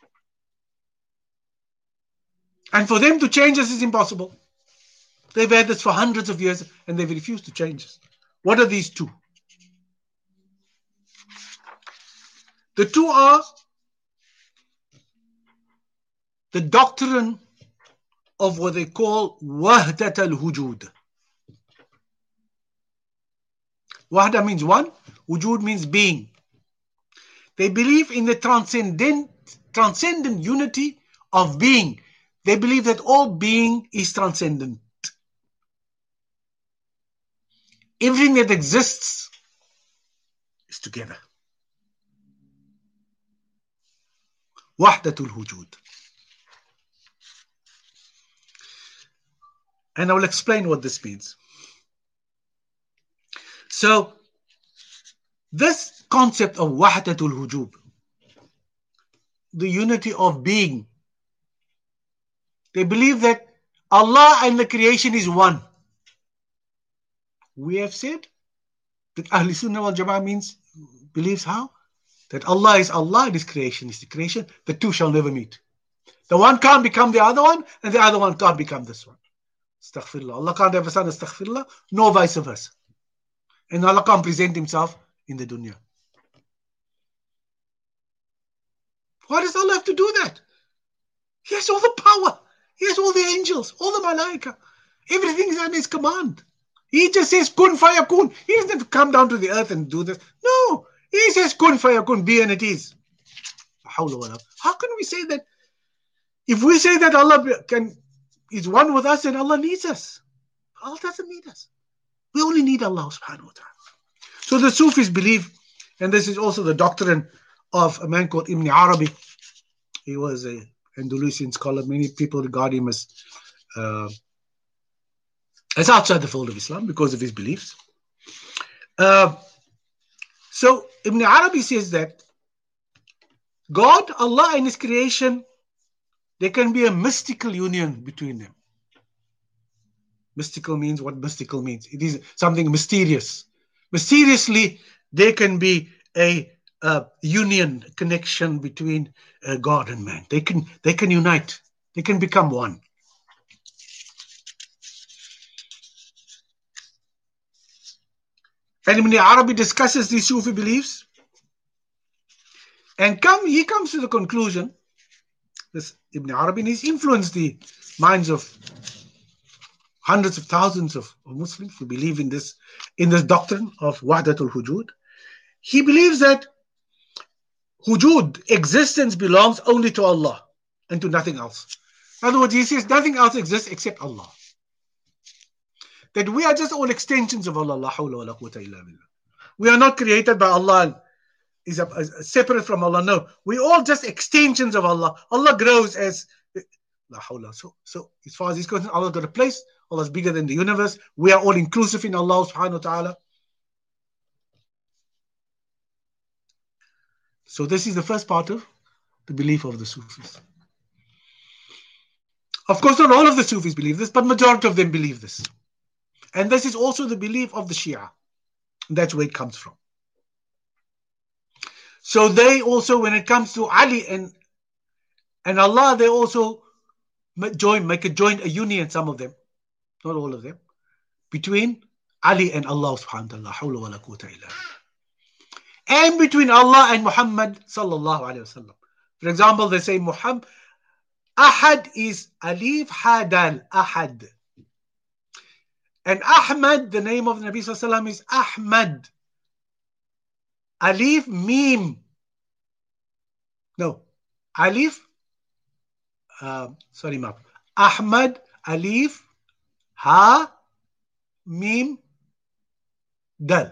And for them to change this is impossible. They've had this for hundreds of years and they've refused to change this. What are these two? The two are the doctrine of what they call Wahdat al-Wujud. Wahda means one, Wujud means being. They believe in the transcendent unity of being. They believe that all being is transcendent. Everything that exists is together. Wahdatul Wujud. And I will explain what this means. So, this concept of Wahdatul Wujud, the unity of being, they believe that Allah and the creation is one. We have said that Ahl Sunnah wal Jama'ah believes how? That Allah is Allah and His creation is the creation. The two shall never meet. The one can't become the other one, and the other one can't become this one. Astaghfirullah. Allah can't have a son, astaghfirullah, nor vice versa. And Allah can't present Himself in the dunya. Why does Allah have to do that? He has all the power. He has all the angels, all the malaika. Everything is under His command. He just says, kun fayakun. He doesn't have to come down to the earth and do this. No. He says, kun fayakun, be and it is. How can we say that? If we say that Allah is one with us and Allah needs us. Allah doesn't need us. We only need Allah subhanahu wa ta'ala. So the Sufis believe, and this is also the doctrine of a man called Ibn Arabi. He was an Andalusian scholar. Many people regard him as outside the fold of Islam because of his beliefs. So Ibn Arabi says that God, Allah and His creation, there can be a mystical union between them. Mystical means what mystical means. It is something mysterious. Mysteriously, there can be a union, connection between God and man. They can unite. They can become one. And Ibn Arabi discusses these Sufi beliefs, and he comes to the conclusion. This Ibn Arabi, and he's influenced the minds of hundreds of thousands of Muslims who believe in this doctrine of Wahdatul Wujud. He believes that Wujud, existence, belongs only to Allah and to nothing else. In other words, he says nothing else exists except Allah. That we are just all extensions of Allah. La hawla wa la quwwata illa billah. We are not created by Allah, is separate from Allah. No, we all just extensions of Allah. Allah grows as la hawla. So as far as He's concerned, Allah got a place. Allah is bigger than the universe. We are all inclusive in Allah subhanahu wa ta'ala. So this is the first part of the belief of the Sufis. Of course, not all of the Sufis believe this, but majority of them believe this. And this is also the belief of the Shia. That's where it comes from. So they also, when it comes to Ali and Allah, they also make a union, some of them, not all of them, between Ali and Allah subhanahu wa ta'ala. And between Allah and Muhammad sallallahu alayhi wa sallam. For example, they say Muhammad, Ahad is Alif Hadal, Ahad. And Ahmad, the name of the Nabi sallallahu alayhi wa sallam is Ahmad. Alif Mim. No. Alif. Sorry, Map. Ahmad, Alif, Ha, Mim, Dal.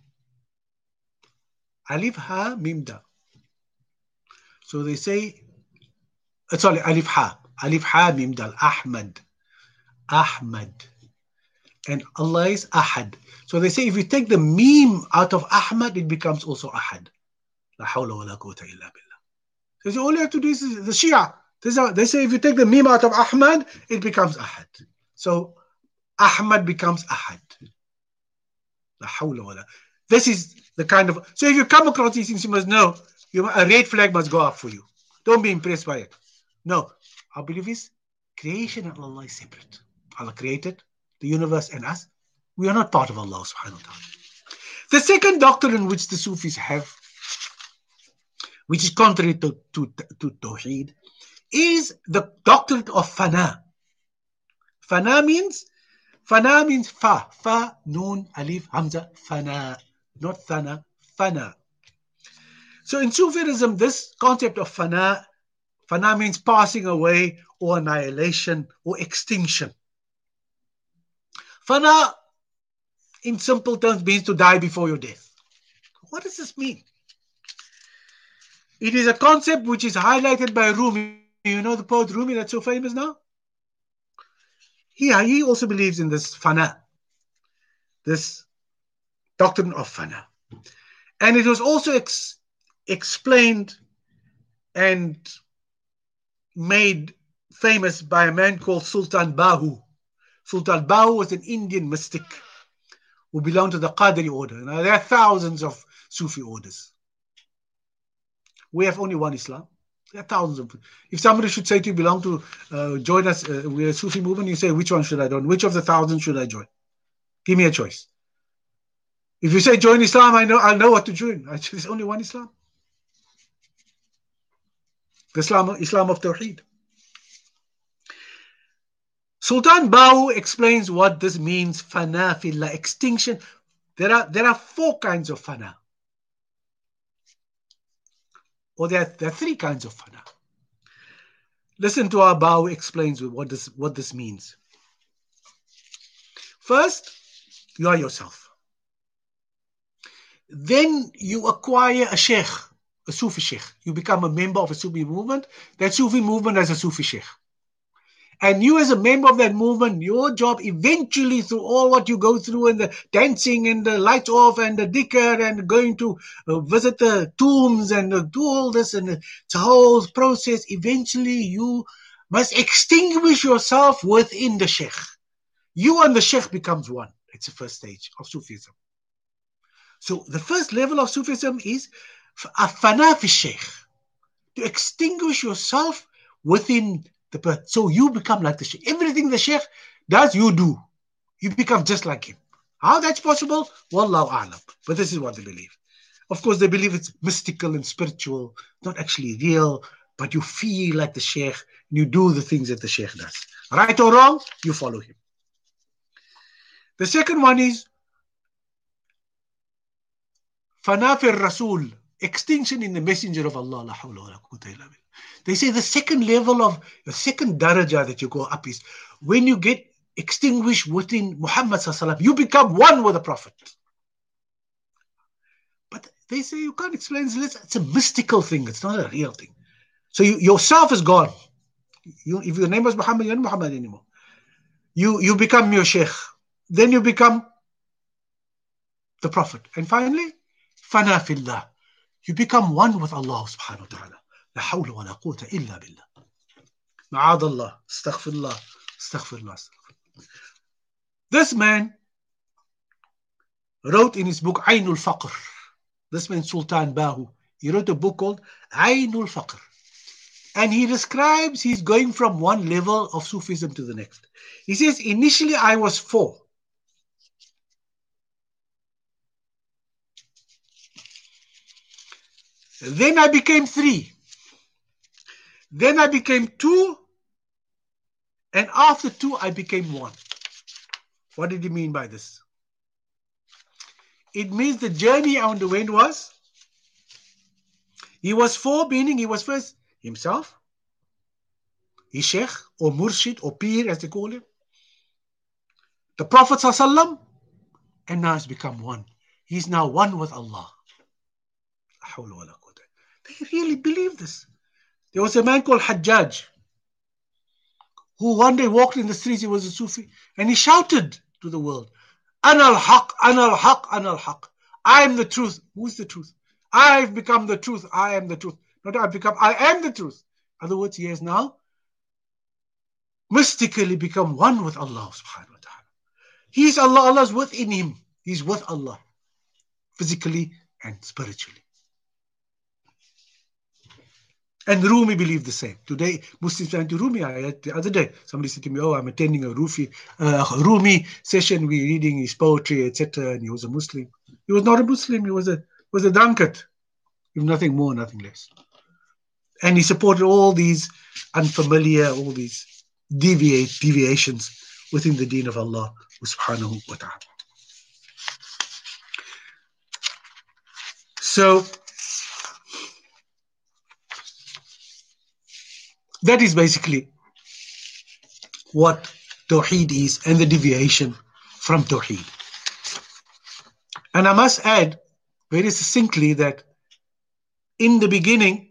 Alif, Ha, Mim, Dal. So they say, sorry, Alif, Ha. Alif, Ha, Mim, Dal. Ahmad. Ahmad. And Allah is Ahad. So they say if you take the Mim out of Ahmad, it becomes also Ahad. La hawla wa la quwwata illa billah. So all you have to do is the Shia. They say if you take the Mim out of Ahmad, it becomes Ahad. So Ahmad becomes Ahad. La hawla wa la. This is the kind of... So if you come across these things, you must know a red flag must go up for you. Don't be impressed by it. No. Our belief is creation and Allah is separate. Allah created the universe and us. We are not part of Allah subhanahu wa ta'ala. The second doctrine which the Sufis have, which is contrary to Tawheed, is the doctrine of Fana. Fana means Fa. Fa, Noon, Alif, Hamza, Fana. Not Thana, Fana. So in Sufism, this concept of Fana means passing away or annihilation or extinction. Fana, in simple terms, means to die before your death. What does this mean? It is a concept which is highlighted by Rumi. You know the poet Rumi that's so famous now? He also believes in this Fana, this doctrine of Fana. And it was also explained and made famous by a man called Sultan Bahu. Sultan Bahu was an Indian mystic who belonged to the Qadri order. Now, there are thousands of Sufi orders. We have only one Islam. There are thousands of... If somebody should say to you, belong to, join us, we're a Sufi movement, you say, which one should I join? Which of the thousands should I join? Give me a choice. If you say join Islam, I'll know what to join. There's only one Islam. The Islam of Tawheed. Sultan Bahu explains what this means, Fana fillah, extinction. There are four kinds of Fana. Or there are three kinds of Fana. Listen to how Bahu explains what this means. First, you are yourself. Then you acquire a sheikh, a Sufi sheikh. You become a member of a Sufi movement. That Sufi movement has a Sufi sheikh. And you as a member of that movement, your job eventually through all what you go through and the dancing and the lights off and the dhikr and going to visit the tombs and do all this and it's a whole process. Eventually you must extinguish yourself within the sheikh. You and the sheikh becomes one. It's the first stage of Sufism. So the first level of Sufism is a fana fi sheikh. To extinguish yourself within the person. So you become like the sheikh. Everything the sheikh does, you do. You become just like him. How that's possible? Wallahu a'lam. But this is what they believe. Of course, they believe it's mystical and spiritual, not actually real, but you feel like the sheikh and you do the things that the sheikh does. Right or wrong, you follow him. The second one is Fana fi Rasul, extinction in the messenger of Allah. La hawla wa la quwwata illa billah. They say the second level of the second daraja that you go up is when you get extinguished within Muhammad sallallahu alaihi wasallam, you become one with the Prophet. But they say you can't explain this. It's a mystical thing. It's not a real thing. So yourself is gone. If your name was Muhammad, you're not Muhammad anymore. You become your sheikh. Then you become the Prophet. And finally, Fana fillah. you become one with Allah subhanahu wa ta'ala. La hawla wa la quwwata illa billah. Ma'adallah, astaghfirullah, astaghfirullah. This man wrote in his book Ainul Faqr. This man, Sultan Bahu, he wrote a book called Ainul Faqr. And he describes he's going from one level of Sufism to the next. He says, initially I was 4. Then I became 3. Then I became 2. And after 2, I became 1. What did he mean by this? It means the journey I underwent was, he was 4, meaning he was first himself, his sheikh or murshid or pir as they call him, the Prophet ﷺ, and now he's become 1. He's now 1 with Allah. They really believe this. There was a man called Hajjaj who one day walked in the streets. He was a Sufi and he shouted to the world, Ana al-Haq, Ana al-Haq, Ana al-Haq. I am the truth. Who's the truth? I've become the truth. I am the truth. Not I am the truth. In other words, he has now mystically become 1 with Allah subhanahu wa ta'ala. He's Allah. Allah's within him. He's with Allah physically and spiritually. And Rumi believed the same. Today, Muslims went to Rumi. The other day, somebody said to me, oh, I'm attending a Rumi session. We're reading his poetry, etc. And he was a Muslim. He was not a Muslim. He was a drunkard. He was nothing more, nothing less. And he supported all these unfamiliar, all these deviations within the deen of Allah subhanahu wa ta'ala. So, that is basically what Tawheed is and the deviation from Tawheed. And I must add very succinctly that in the beginning,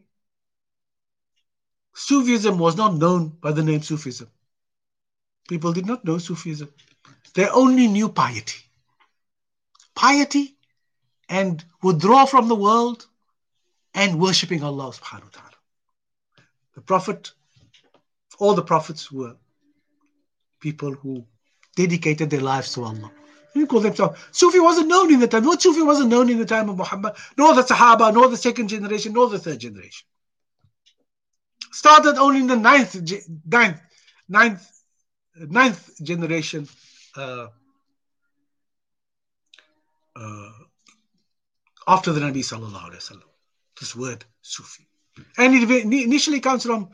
Sufism was not known by the name Sufism. People did not know Sufism. They only knew piety. Piety and withdraw from the world and worshipping Allah subhanahu wa ta'ala. The Prophet, all the prophets were people who dedicated their lives to Allah. You call themselves. Sufi wasn't known in the time. No, Sufi wasn't known in the time of Muhammad, nor the Sahaba, nor the 2nd generation, nor the 3rd generation. Started only in the 9th generation after the Nabi sallallahu alaihi wasallam. This word Sufi, and it initially comes from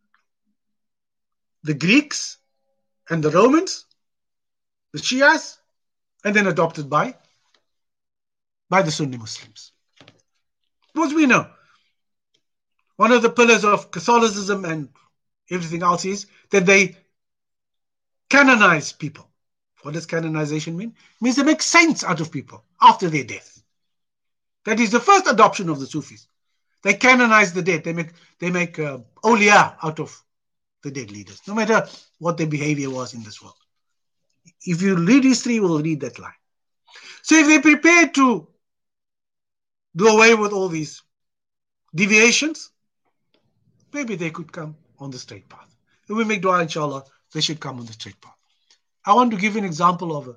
the Greeks and the Romans, the Shias, and then adopted by the Sunni Muslims. Because we know one of the pillars of Catholicism and everything else is that they canonize people. What does canonization mean? It means they make saints out of people after their death. That is the first adoption of the Sufis. They canonize the dead. They make awliya out of the dead leaders, no matter what their behavior was in this world. If you read history, you will read that line. So if they prepare to do away with all these deviations, maybe they could come on the straight path. If we make dua, inshallah, they should come on the straight path. I want to give an example of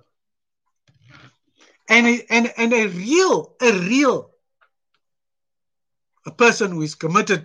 a person who is committed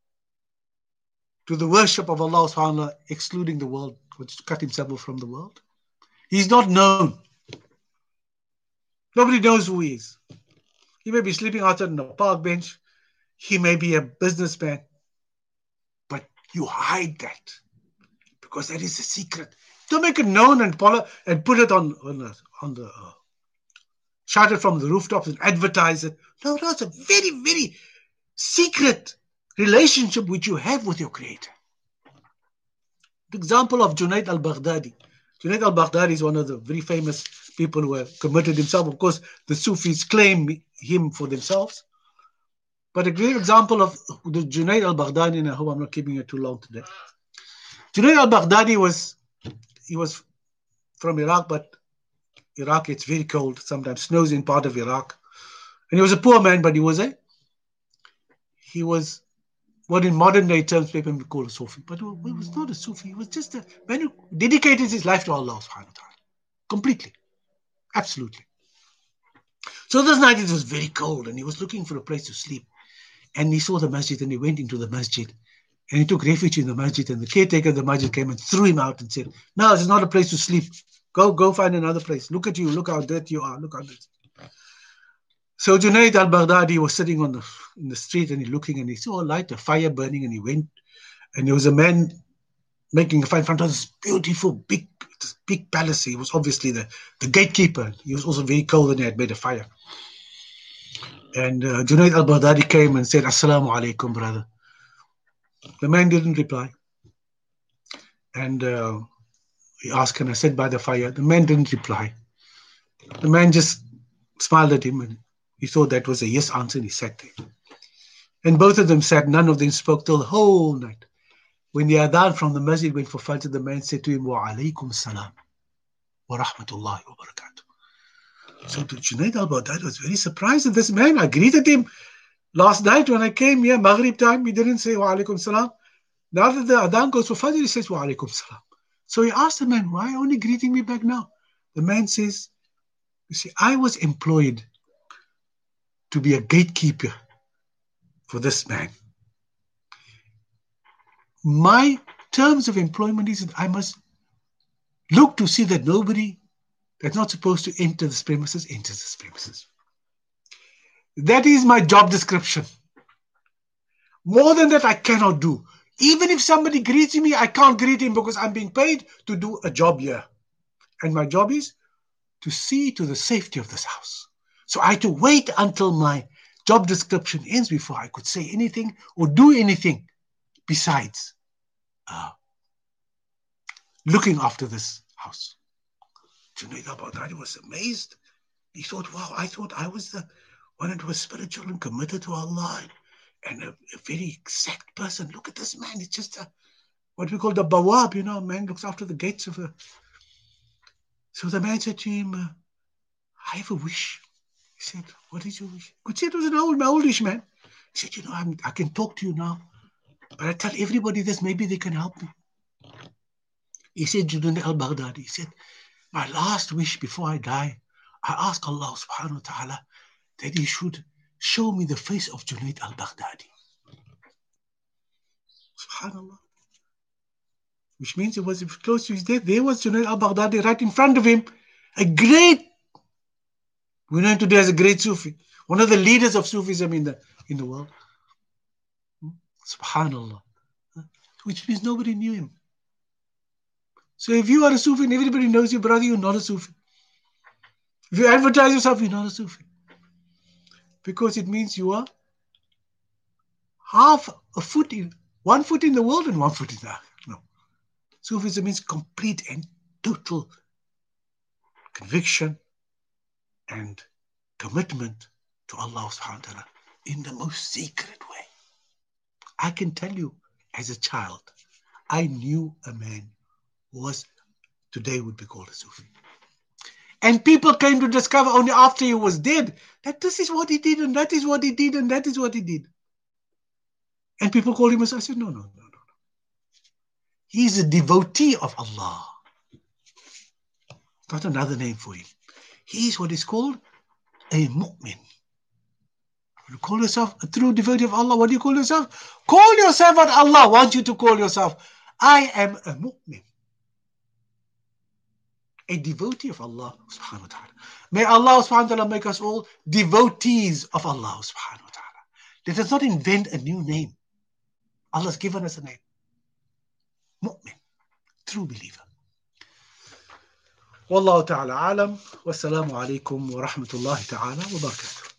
to the worship of Allah subhanahu wa ta'ala, excluding the world, which cut himself off from the world. He's not known. Nobody knows who he is. He may be sleeping outside on a park bench. He may be a businessman. But you hide that because that is a secret. Don't make it known and put it on the shout it from the rooftops and advertise it. No, it's a very, very secret relationship which you have with your Creator. The example of Junaid al-Baghdadi. Junaid al-Baghdadi is one of the very famous people who have committed himself. Of course, the Sufis claim him for themselves. But a great example of the Junaid al-Baghdadi, and I hope I'm not keeping it too long today. Junaid al-Baghdadi was from Iraq, but Iraq, it's very cold. Sometimes snows in part of Iraq. And he was a poor man, but he was a he was what in modern day terms people would call a Sufi. But he was not a Sufi. He was just a man who dedicated his life to Allah subhanahu wa ta'ala. Completely. Absolutely. So this night it was very cold and he was looking for a place to sleep. And he saw the masjid and he went into the masjid. And he took refuge in the masjid, and the caretaker of the masjid came and threw him out and said, "No, this is not a place to sleep. Go find another place. Look at you. Look how dirty you are. Look how dirty." So Junaid al-Baghdadi was sitting in the street and he looking and he saw a light, a fire burning, and he went and there was a man making a fire in front of this beautiful big palace. He was obviously the gatekeeper. He was also very cold and he had made a fire. And Junaid al-Baghdadi came and said, "Assalamu alaikum, brother." The man didn't reply. And he asked, "Can I sit by the fire?" The man didn't reply. The man just smiled at him and he thought that was a yes answer and he sat there. And both of them sat, none of them spoke till the whole night. When the adhan from the masjid went for Fajr, the man said to him, "Wa alaykum salam wa rahmatullahi wa barakatuh." So Junaid al-Baghdadi was very surprised at this man. I greeted him last night when I came here, Maghrib time, he didn't say wa alaykum salam. Now that the adhan goes for Fajr, he says wa alaykum salam. So he asked the man, "Why are you only greeting me back now?" The man says, "You see, I was employed to be a gatekeeper for this man. My terms of employment is that I must look to see that nobody that's not supposed to enter this premises enters this premises. That is my job description. More than that, I cannot do. Even if somebody greets me, I can't greet him because I'm being paid to do a job here. And my job is to see to the safety of this house. So I had to wait until my job description ends before I could say anything or do anything besides looking after this house." Junaid al-Baghdadi was amazed. He thought, wow, I thought I was the one that was spiritual and committed to Allah and a very exact person. Look at this man. It's just what we call the bawab, a man looks after the gates of a... So the man said to him, "I have a wish." He said, "What is your wish?" Could say it was an oldish man. He said, I can talk to you now, but I tell everybody this, maybe they can help me." He said, Junaid al-Baghdadi, he said, "My last wish before I die, I ask Allah subhanahu wa ta'ala that He should show me the face of Junaid al-Baghdadi." Subhanallah. Which means it was close to his death. There was Junaid al-Baghdadi right in front of him. A great, we know him today as a great Sufi. One of the leaders of Sufism in the world. Subhanallah. Which means nobody knew him. So if you are a Sufi and everybody knows you, brother, you're not a Sufi. If you advertise yourself, you're not a Sufi. Because it means you are one foot in the world and 1 foot in the earth. No. Sufism means complete and total conviction and commitment to Allah subhanahu wa ta'ala in the most secret way. I can tell you, as a child, I knew a man who was today would be called a Sufi. And people came to discover only after he was dead that this is what he did and that is what he did and that is what he did. And people called him a Sufi. I said, no. He's a devotee of Allah. Not another name for him. He is what is called a mu'min. You call yourself a true devotee of Allah. What do you call yourself? Call yourself what Allah wants you to call yourself. I am a mu'min. A devotee of Allah subhanahu wa ta'ala. May Allah subhanahu wa ta'ala make us all devotees of Allah subhanahu wa ta'ala. Let us not invent a new name. Allah has given us a name. Mu'min. True believer. Wallahu ta'ala alam. Wassalamu alaikum wa rahmatullahi ta'ala wa barakatuh.